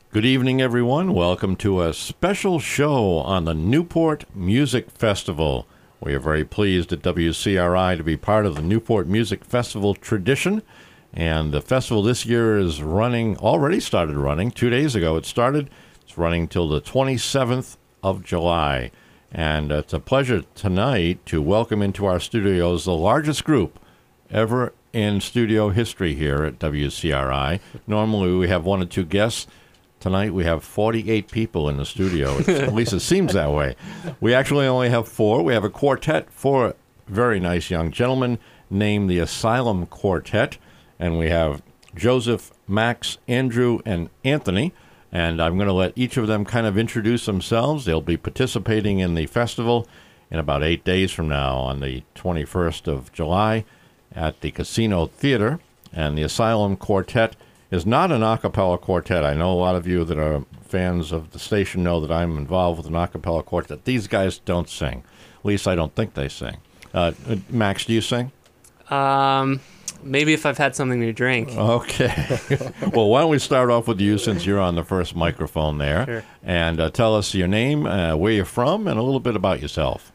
Good evening, everyone. Welcome to a special show on the Newport Music Festival. We are very pleased at WCRI to be part of the Newport Music Festival tradition. And the festival this year is already started running. 2 days ago it started. It's running till the 27th of July. And it's a pleasure tonight to welcome into our studios the largest group ever in studio history here at WCRI. Normally we have 1 or 2 guests. Tonight we have 48 people in the studio. At least it seems that way. We actually only have 4. We have a quartet, 4 very nice young gentlemen named the Asylum Quartet. And we have Joseph, Max, Andrew, and Anthony. And I'm going to let each of them kind of introduce themselves. They'll be participating in the festival in about 8 days from now on the 21st of July at the Casino Theater. And the Asylum Quartet is not an a cappella quartet. I know a lot of you that are fans of the station know that I'm involved with an a cappella quartet. These guys don't sing. At least I don't think they sing. Max, do you sing? Maybe if I've had something to drink. Okay. Well, why don't we start off with you since you're on the first microphone there. Sure. And tell us your name, where you're from, and a little bit about yourself.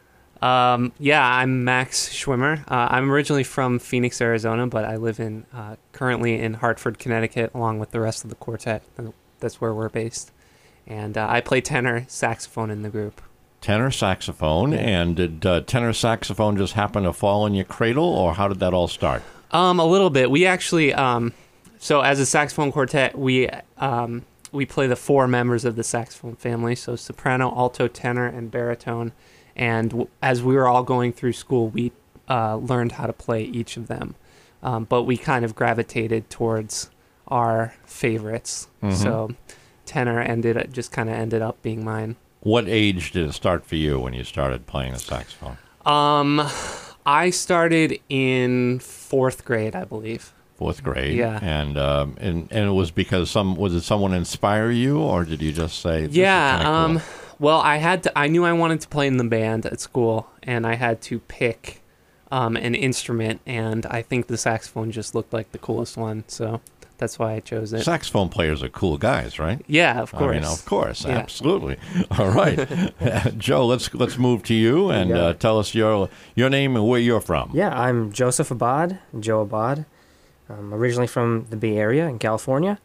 I'm Max Schwimmer. I'm originally from Phoenix, Arizona, but I live currently in Hartford, Connecticut, along with the rest of the quartet. That's where we're based. And I play tenor saxophone in the group. Tenor saxophone. Yeah. And did tenor saxophone just happen to fall in your cradle, or how did that all start? A little bit. We actually, so as a saxophone quartet, we play the 4 members of the saxophone family, so soprano, alto, tenor, and baritone. And as we were all going through school, we learned how to play each of them. But we kind of gravitated towards our favorites. Mm-hmm. So tenor ended up being mine. What age did it start for you when you started playing the saxophone? I started in 4th grade, I believe. 4th grade. Yeah. And it was because someone inspire you, or did you just say, this is kinda cool? Well, I knew I wanted to play in the band at school, and I had to pick an instrument, and I think the saxophone just looked like the coolest one, so that's why I chose it. Saxophone players are cool guys, right? Yeah, of course. I mean, of course, yeah. Absolutely. All right. Joe, let's move to you and tell us your name and where you're from. Yeah, I'm Joseph Abad, Joe Abad. I'm originally from the Bay Area in California.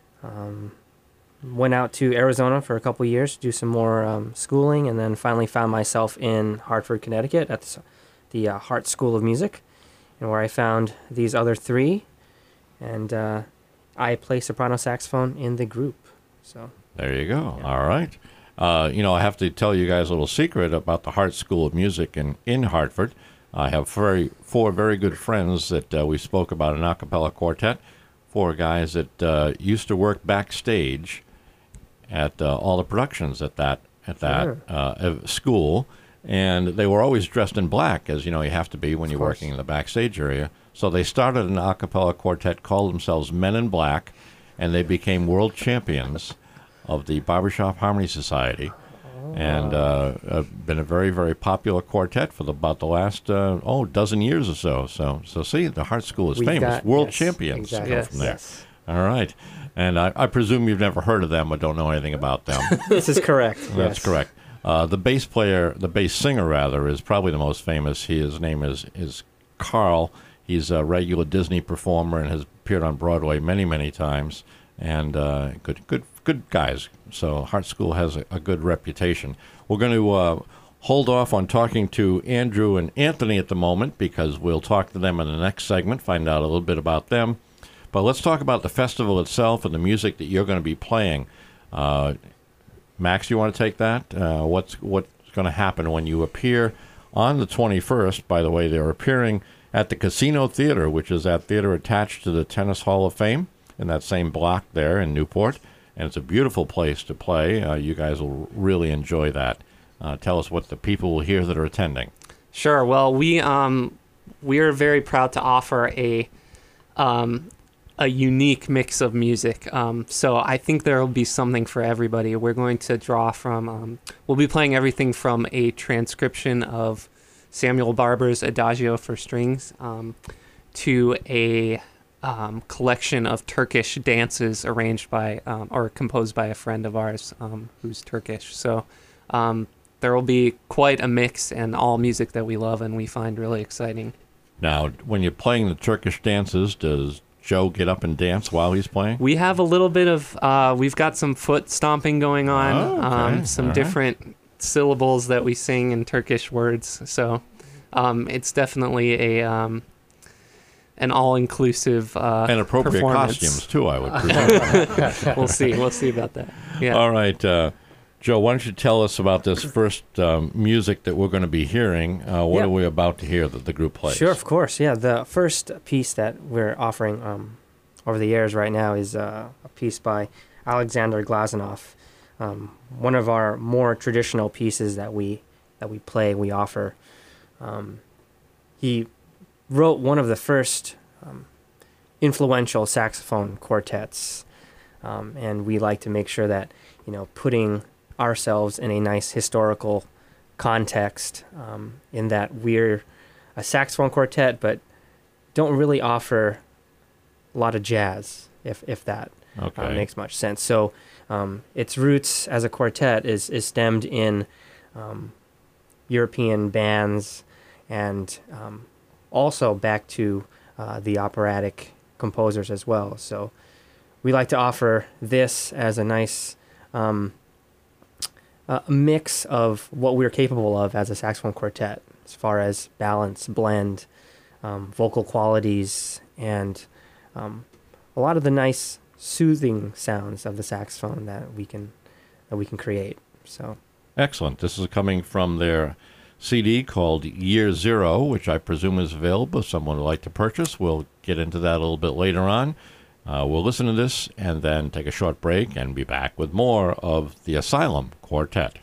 Went out to Arizona for a couple years to do some more schooling, and then finally found myself in Hartford, Connecticut at the Hart School of Music, and where I found these other 3, and I play soprano saxophone in the group. So there you go. Yeah. All right. I have to tell you guys a little secret about the Hart School of Music in Hartford. I have 4 very good friends that we spoke about an a cappella quartet. 4 guys that used to work backstage at all the productions at that school, and they were always dressed in black, as you have to be when you're working in the backstage area. So they started an a cappella quartet, called themselves Men in Black, and they became world champions of the Barbershop Harmony Society, and been a very, very popular quartet for about the last dozen years or so. So see, the Hart School is famous. World champions come from there. Yes. All right. And I presume you've never heard of them or don't know anything about them. This is correct. That's correct. The bass singer, is probably the most famous. His name is Carl. He's a regular Disney performer and has appeared on Broadway many, many times. And good guys. So Hart School has a good reputation. We're going to hold off on talking to Andrew and Anthony at the moment, because we'll talk to them in the next segment, find out a little bit about them. But let's talk about the festival itself and the music that you're going to be playing. Max, you want to take that? What's going to happen when you appear on the 21st? By the way, they're appearing at the Casino Theater, which is that theater attached to the Tennis Hall of Fame in that same block there in Newport. And it's a beautiful place to play. You guys will really enjoy that. Tell us what the people will hear that are attending. Sure. Well, we are very proud to offer a unique mix of music. So I think there will be something for everybody. We're going to draw from, we'll be playing everything from a transcription of Samuel Barber's Adagio for strings to a collection of Turkish dances arranged by or composed by a friend of ours who's Turkish. So there will be quite a mix and all music that we love and we find really exciting. Now, when you're playing the Turkish dances, does Joe get up and dance while he's playing? We have a little bit of, we've got some foot stomping going on, Okay. some All right. different syllables that we sing in Turkish words. So it's definitely an all-inclusive And appropriate performance. costumes, too, I would presume. We'll see. We'll see about that. Yeah. All right. Joe, why don't you tell us about this first music that we're going to be hearing? What Yeah. are we about to hear that the group plays? Sure, of course. Yeah, the first piece that we're offering over the airs right now is a piece by Alexander Glazunov. One of our more traditional pieces that we play, we offer. He wrote one of the first influential saxophone quartets, and we like to make sure that putting ourselves in a nice historical context, in that we're a saxophone quartet, but don't really offer a lot of jazz, if that Okay. makes much sense. So its roots as a quartet is stemmed in European bands and also back to the operatic composers as well. So we like to offer this as a nice mix of what we're capable of as a saxophone quartet, as far as balance, blend, vocal qualities, and a lot of the nice soothing sounds of the saxophone that we can create. So Excellent. This is coming from their CD called Year Zero, which I presume is available if someone would like to purchase. We'll get into that a little bit later on. We'll listen to this and then take a short break and be back with more of the Asylum Quartet.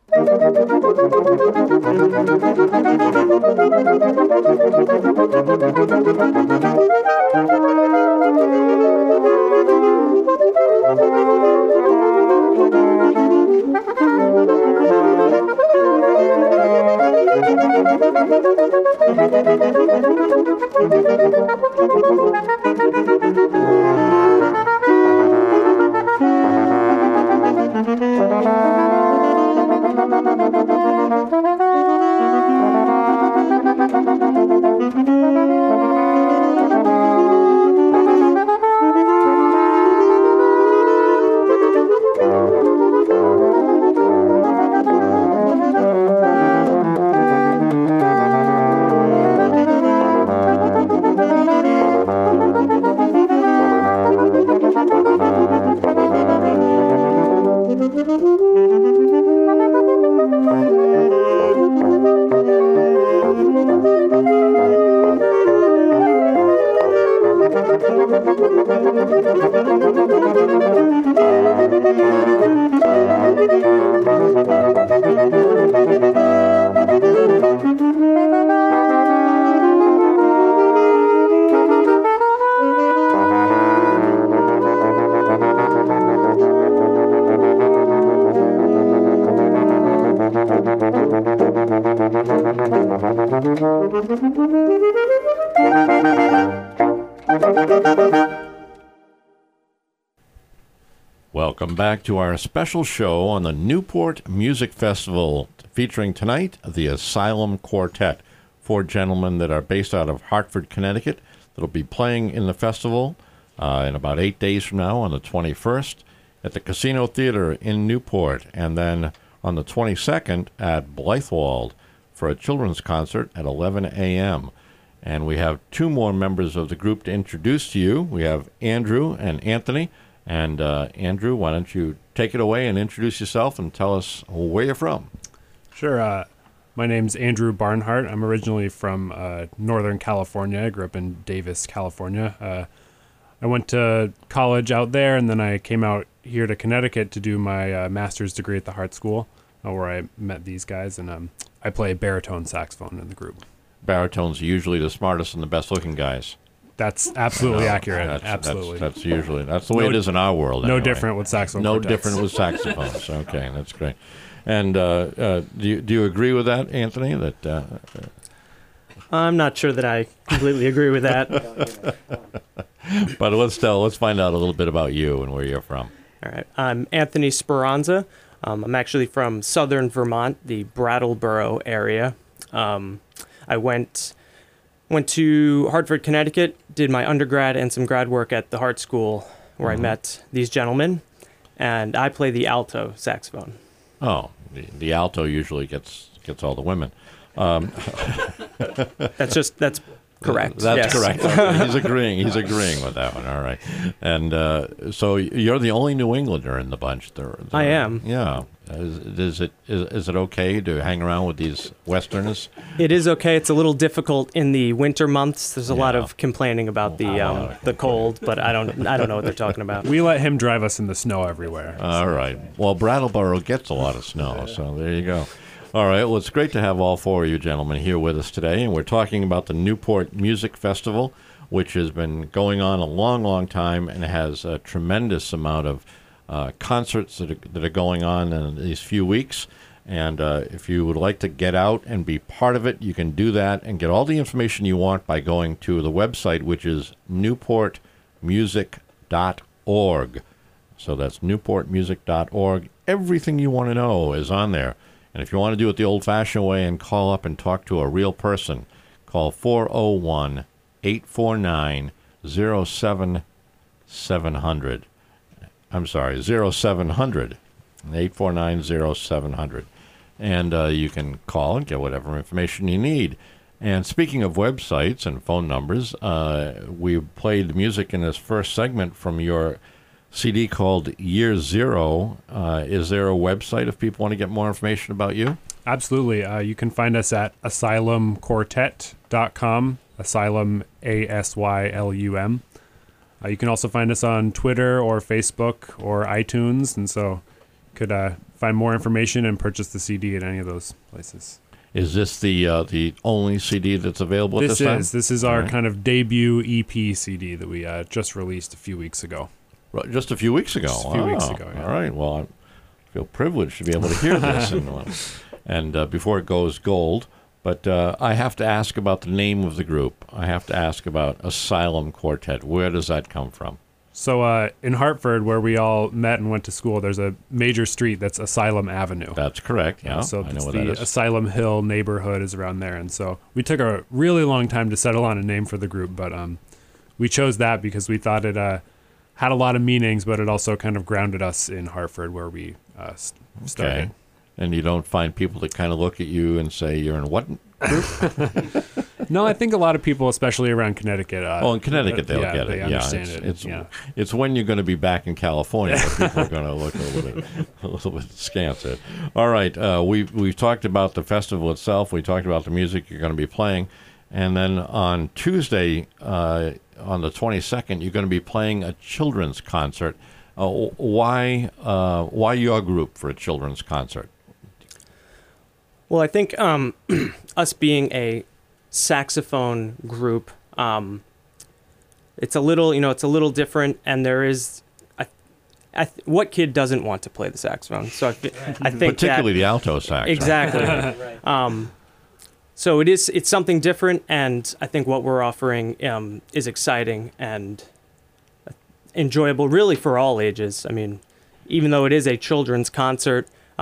Welcome back to our special show on the Newport Music Festival, featuring tonight the Asylum Quartet, four gentlemen that are based out of Hartford, Connecticut, that'll be playing in the festival in about 8 days from now on the 21st at the Casino Theater in Newport, and then on the 22nd at Blythewald for a children's concert at 11 a.m. And we have two more members of the group to introduce to you. We have Andrew and Anthony. And Andrew, why don't you take it away and introduce yourself and tell us where you're from? Sure. My name's Andrew Barnhart. I'm originally from Northern California. I grew up in Davis, California. I went to college out there, and then I came out here to Connecticut to do my master's degree at the Hart School, where I met these guys, and I play baritone saxophone in the group. Baritones are usually the smartest and the best-looking guys. That's absolutely accurate. Absolutely. That's usually the way it is in our world. No anyway. different with saxophone. No quartets. different with saxophones. Okay, that's great. And do you agree with that, Anthony? That I'm not sure that I completely agree with that. but let's find out a little bit about you and where you're from. All right. I'm Anthony Speranza. I'm actually from southern Vermont, the Brattleboro area. I went to Hartford, Connecticut, did my undergrad and some grad work at the Hart School, where I met these gentlemen, and I play the alto saxophone. Oh, the alto usually gets all the women. That's correct. That's yes. correct. Okay. He's agreeing with that one. All right. And so you're the only New Englander in the bunch. I am. Yeah. Is it okay to hang around with these Westerners? It is okay. It's a little difficult in the winter months. There's a lot of complaining about the cold, but I don't know what they're talking about. We let him drive us in the snow everywhere. All right. Well, Brattleboro gets a lot of snow, so there you go. All right. Well, it's great to have all four of you gentlemen here with us today, and we're talking about the Newport Music Festival, which has been going on a long, long time and has a tremendous amount of concerts that are going on in these few weeks. And if you would like to get out and be part of it, you can do that and get all the information you want by going to the website, which is newportmusic.org. So that's newportmusic.org. Everything you want to know is on there. And if you want to do it the old-fashioned way and call up and talk to a real person, call 401-849-0700. I'm sorry, 0700, 849-0700. And you can call and get whatever information you need. And speaking of websites and phone numbers, we played music in this first segment from your CD called Year Zero. Is there a website if people want to get more information about you? Absolutely. You can find us at asylumquartet.com, Asylum, ASYLUM. You can also find us on Twitter or Facebook or iTunes, and so you could find more information and purchase the CD at any of those places. Is this the only CD that's available at this time? This is our Right. kind of debut EP CD that we just released a few weeks ago. Right, just a few weeks ago. Just a few weeks ago, yeah. All right. Well, I feel privileged to be able to hear this. And before it goes gold, but I have to ask about the name of the group. I have to ask about Asylum Quartet. Where does that come from? So in Hartford, where we all met and went to school, there's a major street that's Asylum Avenue. That's correct. Yeah, So I know it's what the that is. Asylum Hill neighborhood is around there. And so we took a really long time to settle on a name for the group, but we chose that because we thought it had a lot of meanings, but it also kind of grounded us in Hartford, where we started. Okay. And you don't find people that kind of look at you and say, you're in what group? No, I think a lot of people, especially around Connecticut. In Connecticut, they'll get it. They understand it. It's when you're going to be back in California that people are going to look a little bit askance at. All right, we've talked about the festival itself. We talked about the music you're going to be playing, and then on Tuesday, on the 22nd, you're going to be playing a children's concert. Why your group for a children's concert? Well, I think us being a saxophone group, it's a little different, and there is, what kid doesn't want to play the saxophone? So I think particularly the alto sax. Exactly. Right. So it's something different, and I think what we're offering is exciting and enjoyable, really, for all ages. I mean, even though it is a children's concert,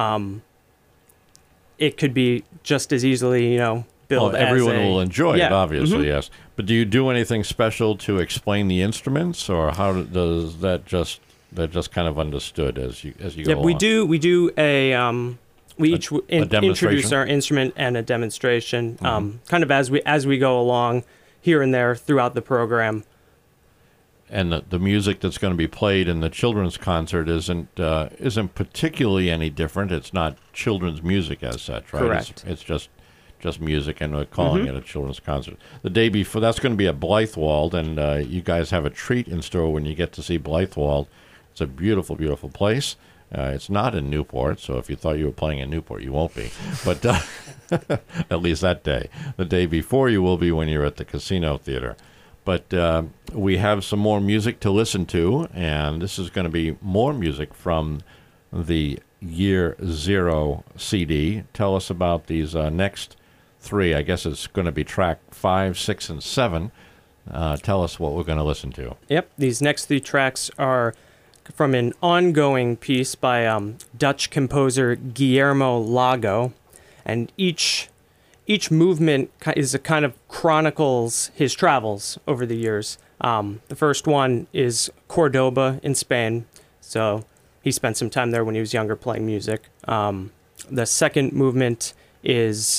it could be just as easily, billed as everyone will enjoy it, Yeah. obviously, Mhm. yes. But do you do anything special to explain the instruments, or how does that just kind of understood as you go Yep, we along? do we each demonstration? introduce our instrument and a demonstration, kind of as we go along here and there throughout the program. And the music that's going to be played in the children's concert isn't particularly any different. It's not children's music as such, right? Correct. It's just music, and we're calling it a children's concert. The day before, that's going to be at Blythewald, and you guys have a treat in store when you get to see Blythewald. It's a beautiful, beautiful place. It's not in Newport, so if you thought you were playing in Newport, you won't be. But at least that day. The day before you will be when you're at the Casino Theater. But we have some more music to listen to, and this is going to be more music from the Year Zero CD. Tell us about these next three. I guess it's going to be track 5, 6, and 7. Tell us what we're going to listen to. Yep, these next three tracks are from an ongoing piece by Dutch composer Guillermo Lago, and each movement is a kind of chronicles his travels over the years. The first one is Cordoba in Spain, so he spent some time there when he was younger playing music. The second movement is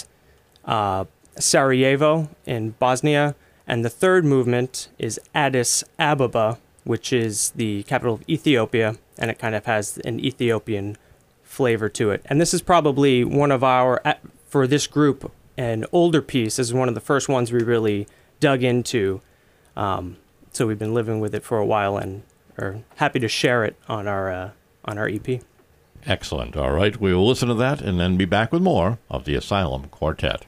Sarajevo in Bosnia, and the third movement is Addis Ababa, which is the capital of Ethiopia, and it kind of has an Ethiopian flavor to it. And this is probably one of for this group, an older piece. This is one of the first ones we really dug into. So we've been living with it for a while and are happy to share it on our EP. Excellent. All right. We will listen to that and then be back with more of the Asylum Quartet.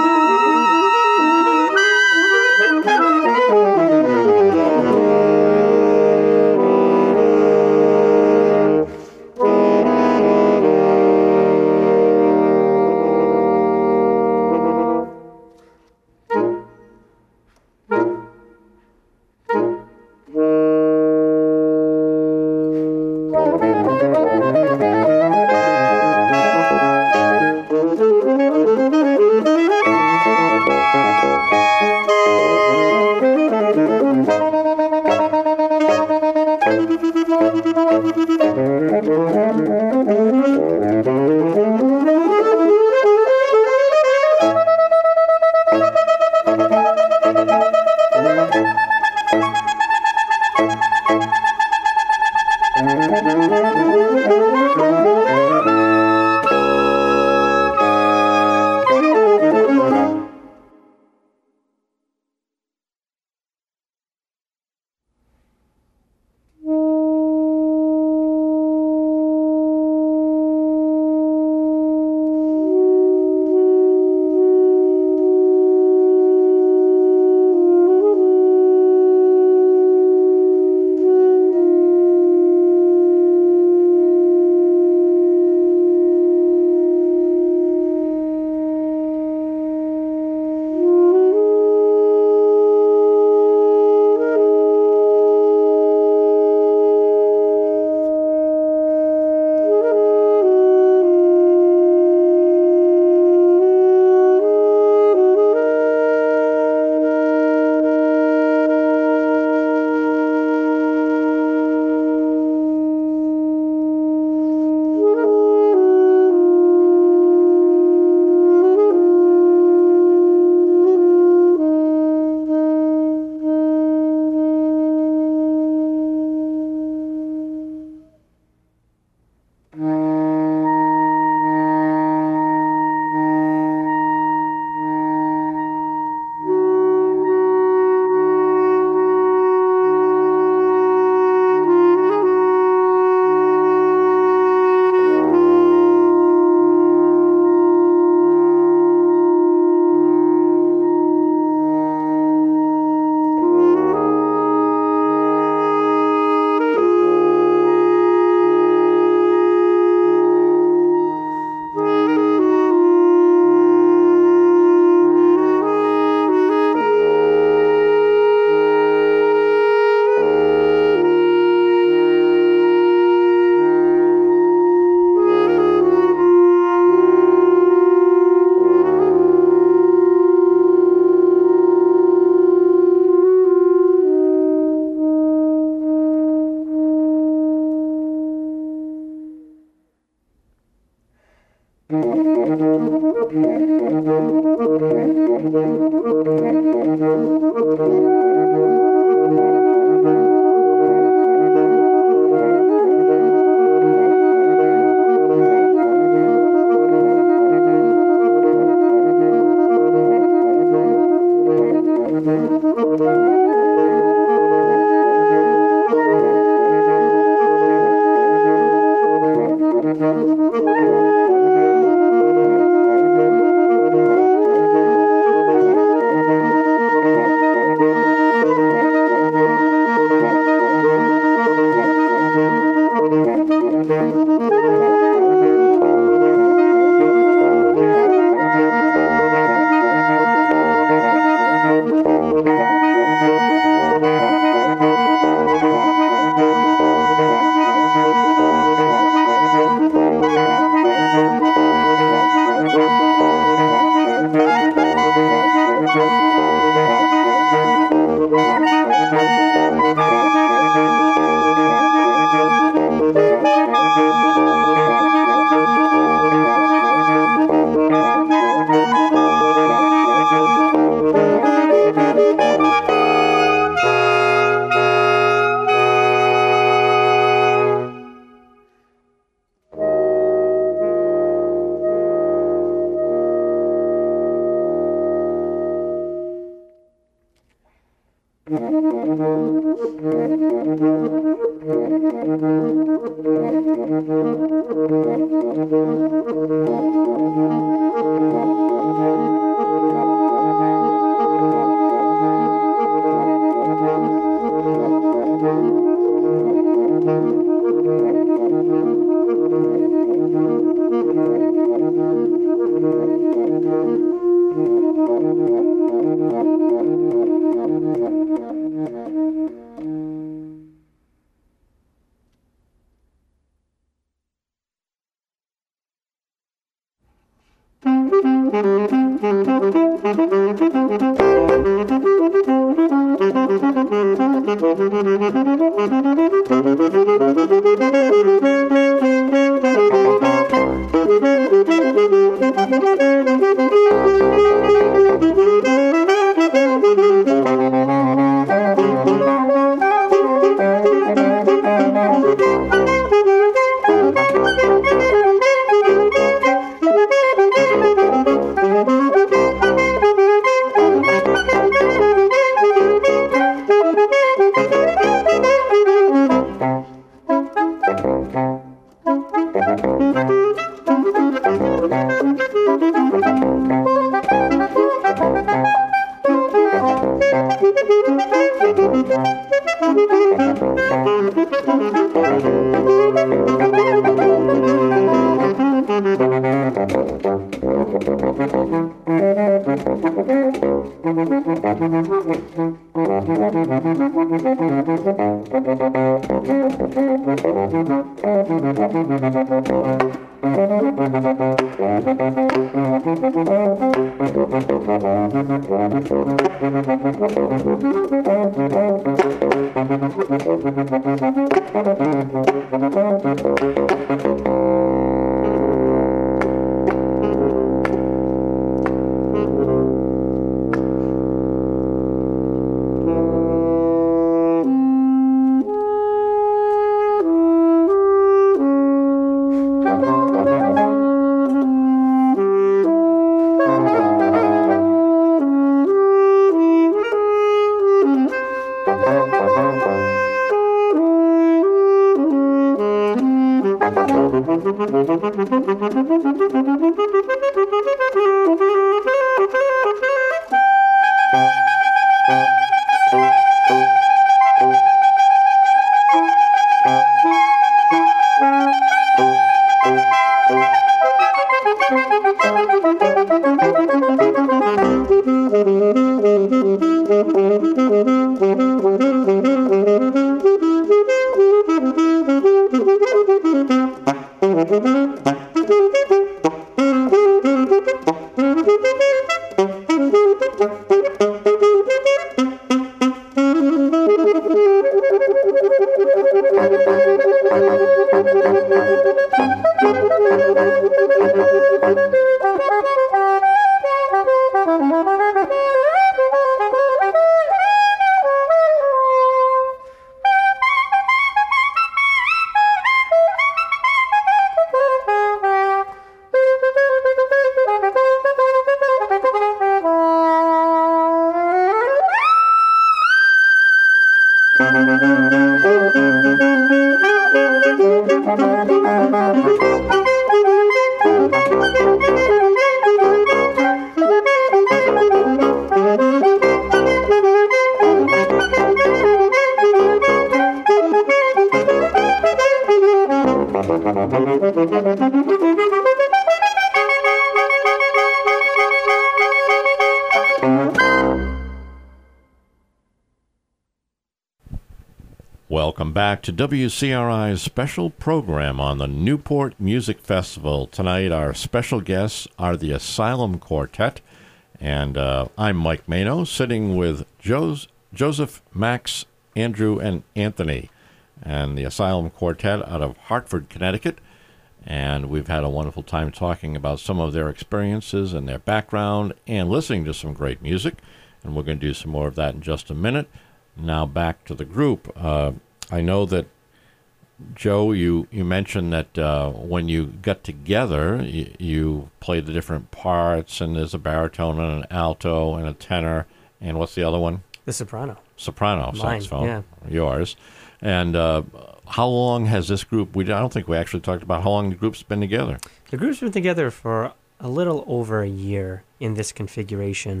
Welcome back to WCRI's special program on the Newport Music Festival. Tonight, our special guests are the Asylum Quartet, and I'm Mike Mano, sitting with Joseph, Max, Andrew, and Anthony, and the Asylum Quartet out of Hartford, Connecticut. And we've had a wonderful time talking about some of their experiences and their background and listening to some great music. And we're going to do some more of that in just a minute. Now back to the group. I know that, Joe, you mentioned that when you got together, you played the different parts, and there's a baritone and an alto and a tenor, and what's the other one? The soprano. Soprano Mine, saxophone. yeah. Yours. And how long has this group, I don't think we actually talked about how long the group's been together. The group's been together for a little over a year in this configuration.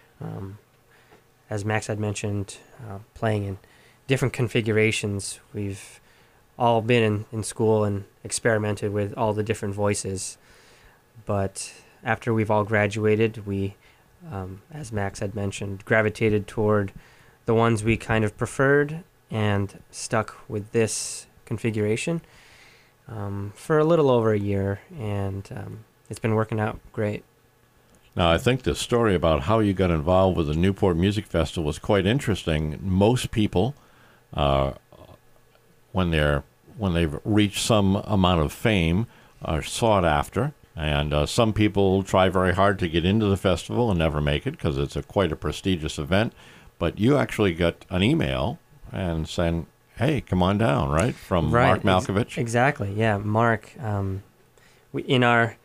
As Max had mentioned, playing in different configurations. We've all been in school and experimented with all the different voices. But after we've all graduated, we, as Max had mentioned, gravitated toward the ones we kind of preferred and stuck with this configuration for a little over a year. And it's been working out great. Now, I think the story about how you got involved with the Newport Music Festival was quite interesting. Most people, when they've reached some amount of fame, are sought after. And some people try very hard to get into the festival and never make it because it's quite a prestigious event. But you actually got an email and saying, hey, come on down, right? From Mark Malkovich. Exactly, yeah. Mark, in our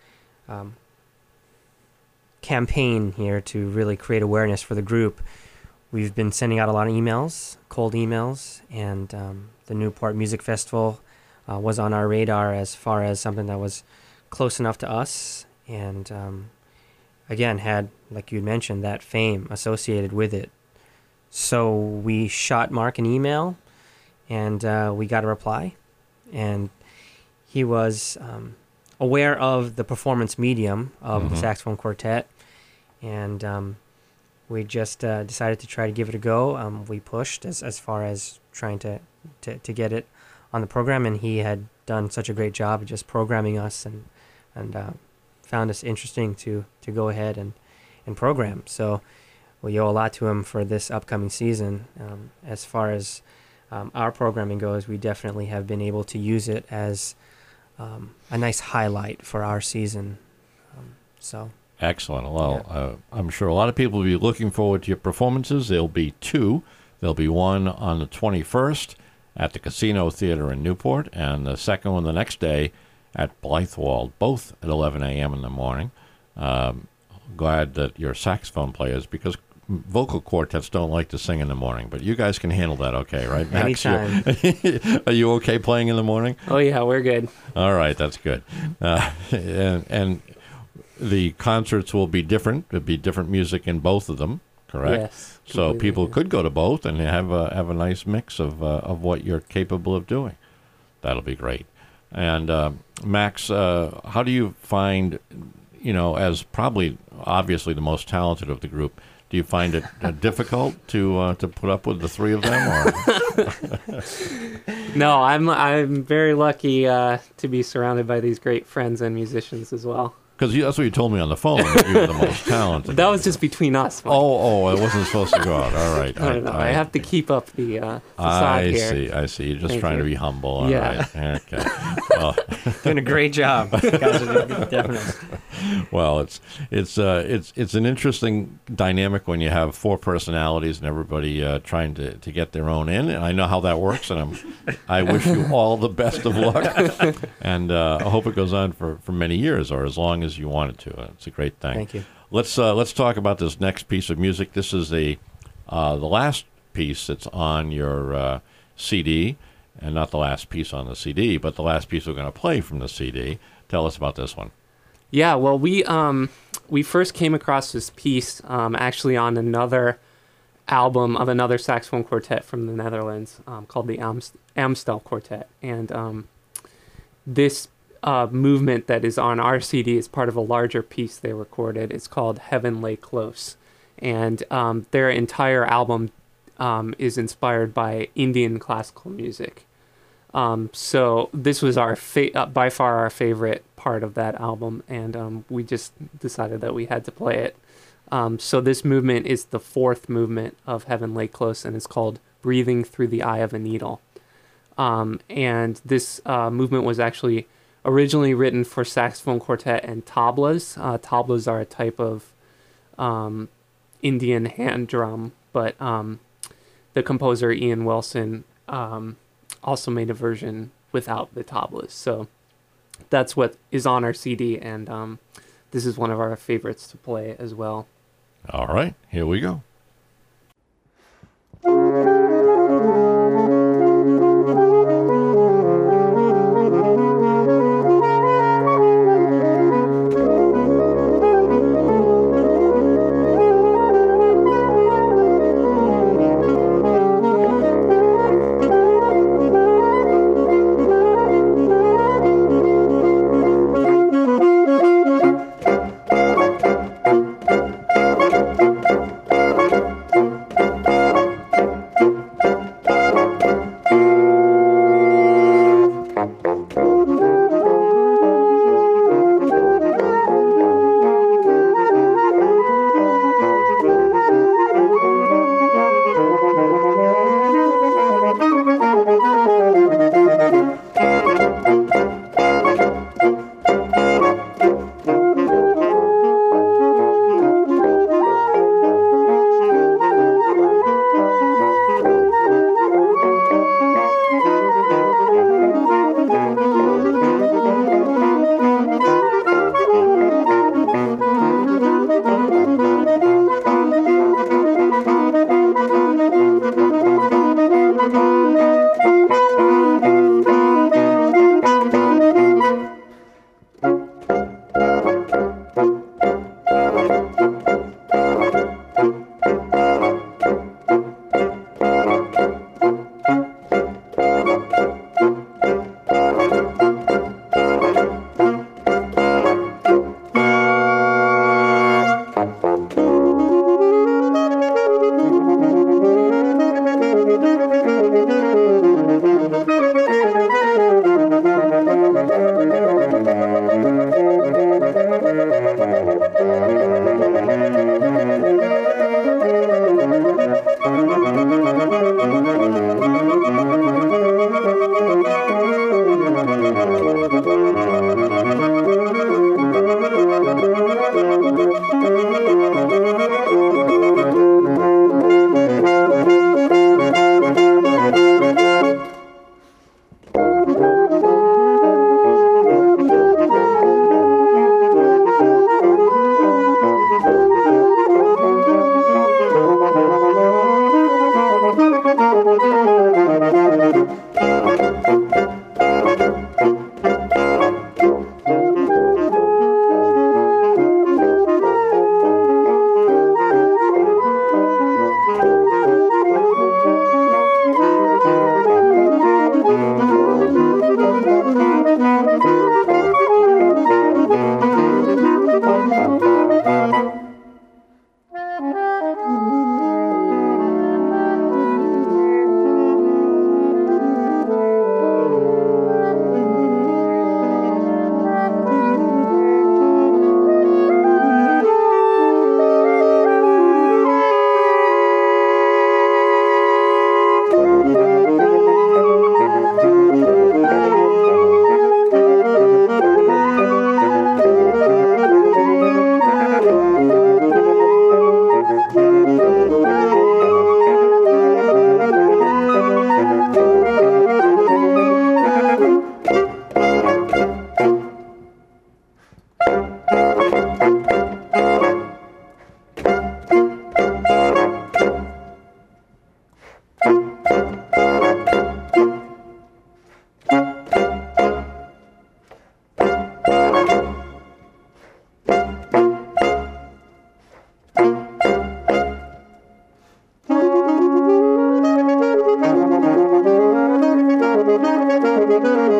campaign here to really create awareness for the group, we've been sending out a lot of emails, cold emails, and the Newport Music Festival was on our radar as far as something that was close enough to us and, again, had, like you mentioned, that fame associated with it. So we shot Mark an email, and we got a reply, and he was aware of the performance medium of the saxophone quartet, and we just decided to try to give it a go. We pushed as far as trying to get it on the program, and he had done such a great job of just programming us and found us interesting to go ahead and program. So we owe a lot to him for this upcoming season. As far as our programming goes, we definitely have been able to use it as a nice highlight for our season. Excellent. Well, I'm sure a lot of people will be looking forward to your performances. There'll be two. There'll be one on the 21st at the Casino Theater in Newport, and the second one the next day at Blythewald, both at 11 a.m. in the morning. Glad that you're saxophone players, because vocal quartets don't like to sing in the morning, but you guys can handle that okay, right, Max? Anytime. Are you okay playing in the morning? Oh, yeah, we're good. All right, that's good. And the concerts will be different. There'll be different music in both of them, correct? Yes. So completely, people yeah. could go to both and have a nice mix of what you're capable of doing. That'll be great. And Max, how do you find, as probably obviously the most talented of the group, do you find it difficult to put up with the three of them? Or? No, I'm very lucky to be surrounded by these great friends and musicians as well. Because that's what you told me on the phone, that you were the most talented. That was just between us. Mike. Oh, it wasn't supposed to go out. All right. No, I have to keep up the facade here. I see. You're just Thank trying you. to be humble. All Yeah. right. Okay. Well, Doing a great job. Guys are doing definitely. well, it's an interesting dynamic when you have four personalities and everybody trying to get their own in. And I know how that works, and I wish you all the best of luck. And I hope it goes on for many years, or as long as you want it to. It's a great thing. Thank you. Let's talk about this next piece of music. This is the last piece that's on your CD, and not the last piece on the CD, but the last piece we're going to play from the CD. Tell us about this one. Yeah, well, we first came across this piece actually on another album of another saxophone quartet from the Netherlands called the Amstel Quartet, and this movement that is on our CD is part of a larger piece they recorded. It's called Heaven Lay Close. And their entire album is inspired by Indian classical music. So this was our by far our favorite part of that album, and we just decided that we had to play it. So this movement is the fourth movement of Heaven Lay Close, and it's called Breathing Through the Eye of a Needle. And this movement was actually originally written for saxophone quartet and tablas. Tablas are a type of Indian hand drum, but the composer Ian Wilson also made a version without the tablas. So that's what is on our CD, and this is one of our favorites to play as well. All right, here we go.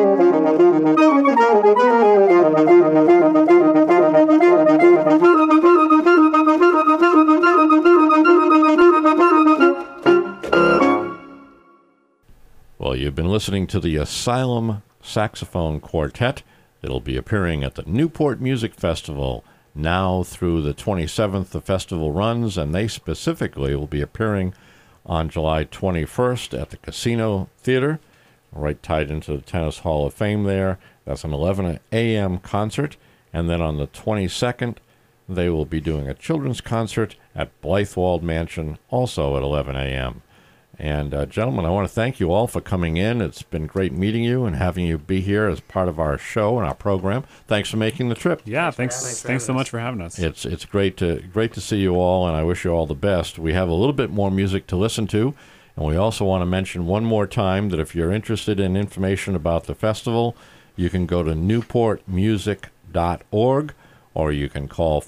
Well, you've been listening to the Asylum Saxophone Quartet. It'll be appearing at the Newport Music Festival now through the 27th. The festival runs, and they specifically will be appearing on July 21st at the Casino Theater, right tied into the Tennis Hall of Fame there. That's an 11 a.m. concert. And then on the 22nd, they will be doing a children's concert at Blythewald Mansion, also at 11 a.m. And, gentlemen, I want to thank you all for coming in. It's been great meeting you and having you be here as part of our show and our program. Thanks for making the trip. Yeah, thanks so much for having us. It's great to see you all, and I wish you all the best. We have a little bit more music to listen to, and we also want to mention one more time that if you're interested in information about the festival, you can go to newportmusic.org, or you can call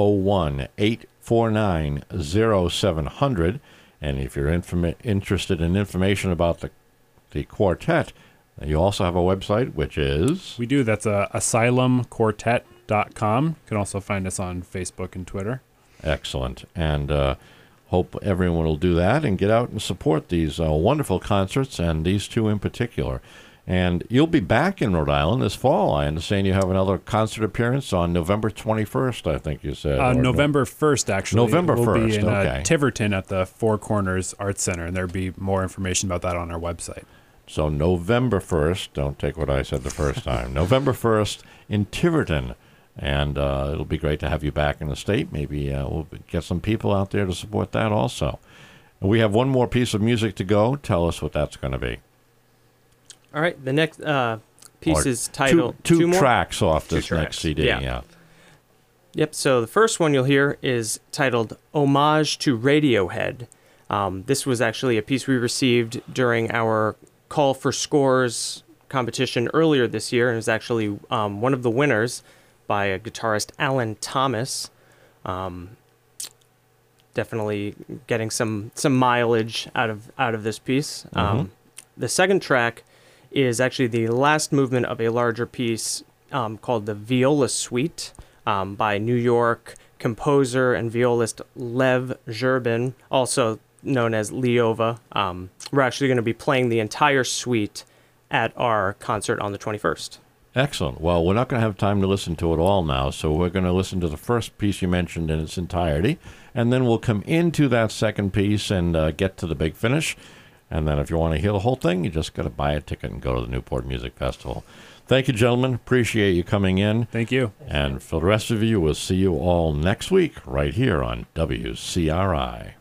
401-849-0700. And if you're interested in information about the quartet, you also have a website, which is? We do. That's asylumquartet.com. You can also find us on Facebook and Twitter. Excellent. And hope everyone will do that and get out and support these wonderful concerts, and these two in particular. And you'll be back in Rhode Island this fall. I understand you have another concert appearance on November 21st, I think you said. November 1st, actually. November 1st, we'll be in okay. Tiverton at the Four Corners Arts Center, and there'll be more information about that on our website. So November 1st, don't take what I said the first time, November 1st in Tiverton. And it'll be great to have you back in the state. Maybe we'll get some people out there to support that also. And we have one more piece of music to go. Tell us what that's going to be. All right, the next piece Or is titled... Two more? tracks off Two this tracks, next CD. Yeah. Yep, so the first one you'll hear is titled Homage to Radiohead. This was actually a piece we received during our Call for Scores competition earlier this year, and it was actually one of the winners by a guitarist, Alan Thomas. Definitely getting some mileage out of this piece. The second track is actually the last movement of a larger piece called the Viola Suite by New York composer and violist Lev Zherbin, also known as Leova. We're actually going to be playing the entire suite at our concert on the 21st. Excellent. Well, we're not going to have time to listen to it all now, so we're going to listen to the first piece you mentioned in its entirety, and then we'll come into that second piece and get to the big finish. And then if you want to hear the whole thing, you just got to buy a ticket and go to the Newport Music Festival. Thank you, gentlemen. Appreciate you coming in. Thank you. And for the rest of you, we'll see you all next week right here on WCRI.